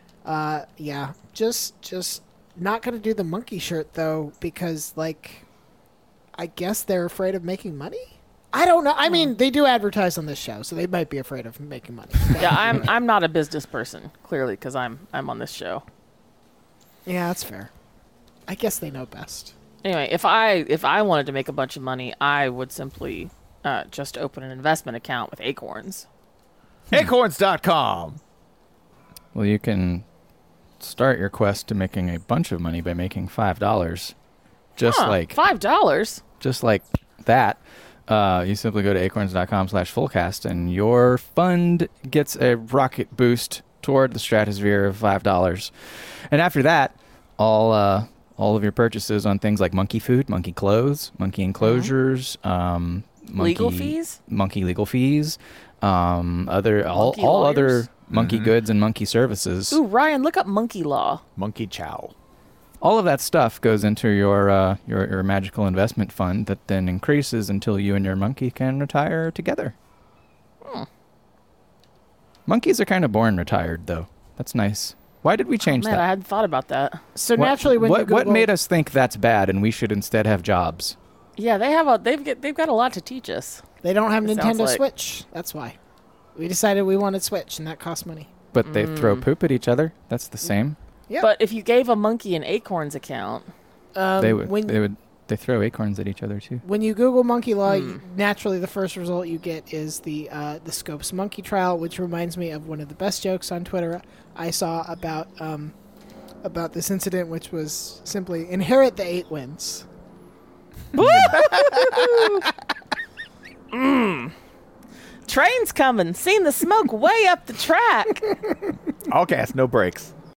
Just not going to do the monkey shirt though, because I guess they're afraid of making money. I don't know. I mean, they do advertise on this show, so they might be afraid of making money. Yeah, I'm not a business person, clearly, because I'm on this show. Yeah, that's fair. I guess they know best. Anyway, if I wanted to make a bunch of money, I would simply just open an investment account with Acorns. Acorns.com. well, you can start your quest to making a bunch of money by making $5. $5. Just like that. You simply go to acorns.com/fullcast and your fund gets a rocket boost toward the stratosphere of $5. And after that, all of your purchases on things like monkey food, monkey clothes, monkey enclosures, Legal fees? monkey legal fees, all Monkey other lawyers? monkey goods and monkey services. Ooh, Ryan, look up monkey law. Monkey chow. All of that stuff goes into your magical investment fund that then increases until you and your monkey can retire together. Monkeys are kind of born retired, though. That's nice. Why did we change Man, that? I hadn't thought about that. So naturally, when you what Google, made us think that's bad and we should instead have jobs? Yeah, they've got a lot to teach us. they don't have It sounds Nintendo like- Switch. That's why we decided we wanted Switch, and that cost money. But they throw poop at each other. That's the same. Yeah, But if you gave a monkey an Acorns account, They throw acorns at each other too. when you Google monkey law, naturally the first result you get is the Scopes monkey trial, which reminds me of one of the best jokes on Twitter I saw about this incident, which was simply inherit the 8 wins. train's coming. Seen the smoke way up the track. All gas, no brakes.